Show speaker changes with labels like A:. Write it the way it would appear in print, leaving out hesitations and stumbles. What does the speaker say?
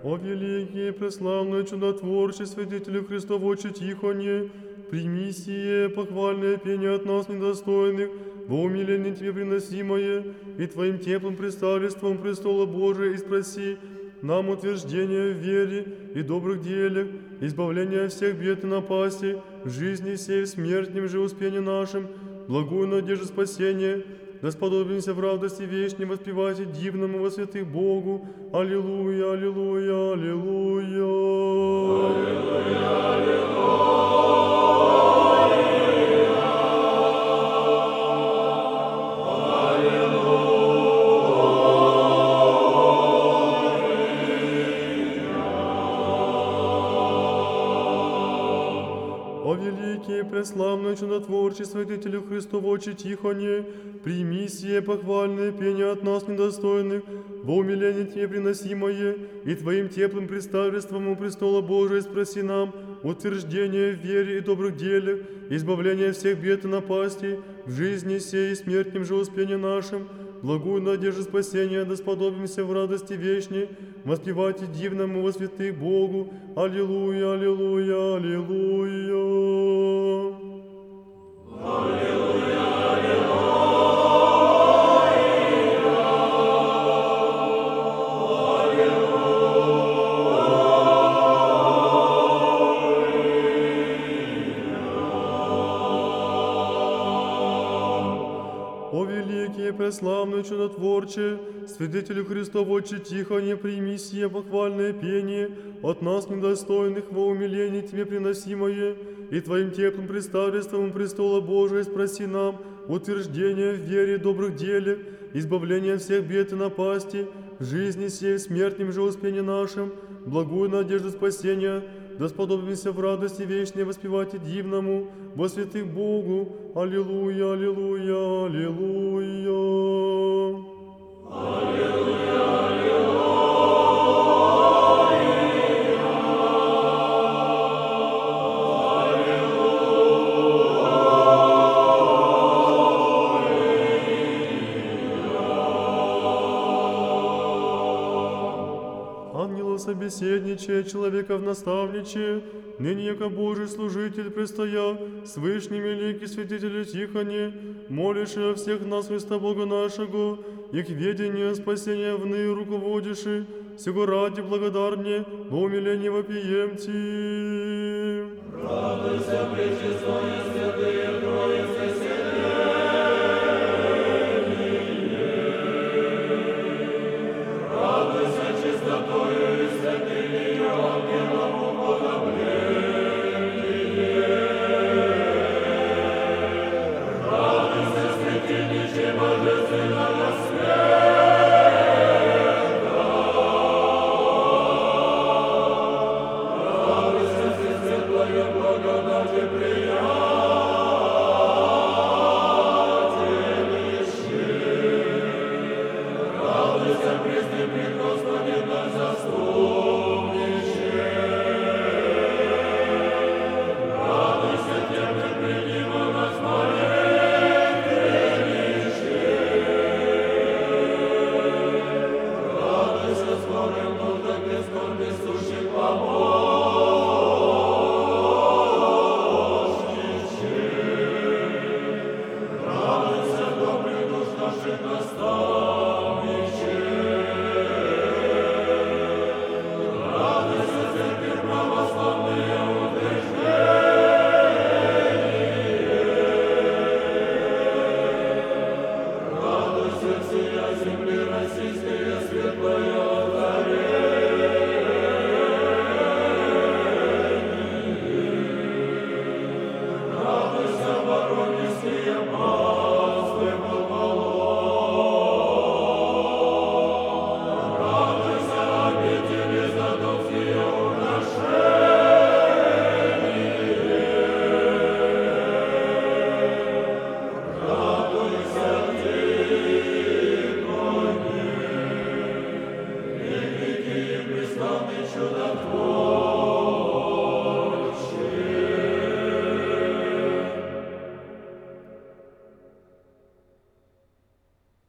A: О великий, преславный, чудотворче, святителю Христово Тихоне, прими сие похвальное пение от нас недостойных, во умиление Тебе приносимое, и Твоим теплым представительством престола Божия, и спроси нам утверждение в вере и добрых делах, избавление от всех бед и напасти, в жизни сей, в смертнем же успении нашим, благую надежду спасения, да сподобимся в радости вечной воспевать и дивному во святых Богу. Аллилуйя, аллилуйя, аллилуйя. Аллилуйя, О великий, преславный, чудотворче, святителю Христово Тихоне, прими сие похвальное пение от нас недостойных, во умиление Тебе приносимое, и Твоим теплым представительством у престола Божия спроси нам утверждение в вере и добрых делах, избавление от всех бед и напастей, в жизни сей и смертнем же успении нашим, благую надежду спасения, да сподобимся в радости вечной, воспевать и дивному во святых Богу. Аллилуйя, аллилуйя, аллилуйя. О великий, преславный, чудотворче, свидетелю Христово Тихоне, прими сие похвальное пение от нас недостойных во умилении Тебе приносимое, и Твоим теплым представительством престола Божия спроси нам утверждение в вере и добрых делах, избавление от всех бед и напасти, в жизни сей, в смертнем же успении нашим, благую надежду спасения, да сподобимся в радости вечной воспевать и дивному во святых Богу. Аллилуйя, аллилуйя, аллилуйя. Собеседничая, человека в наставниче, ныне яко Божий служитель престоя, с вышним великий святителю Тихоне, молишь о всех нас Христа Бога нашего, и к ведению спасения вны руководиши, сего ради благодарне, во умилении вопием Ти. Радуйся, пречестная святые Троица,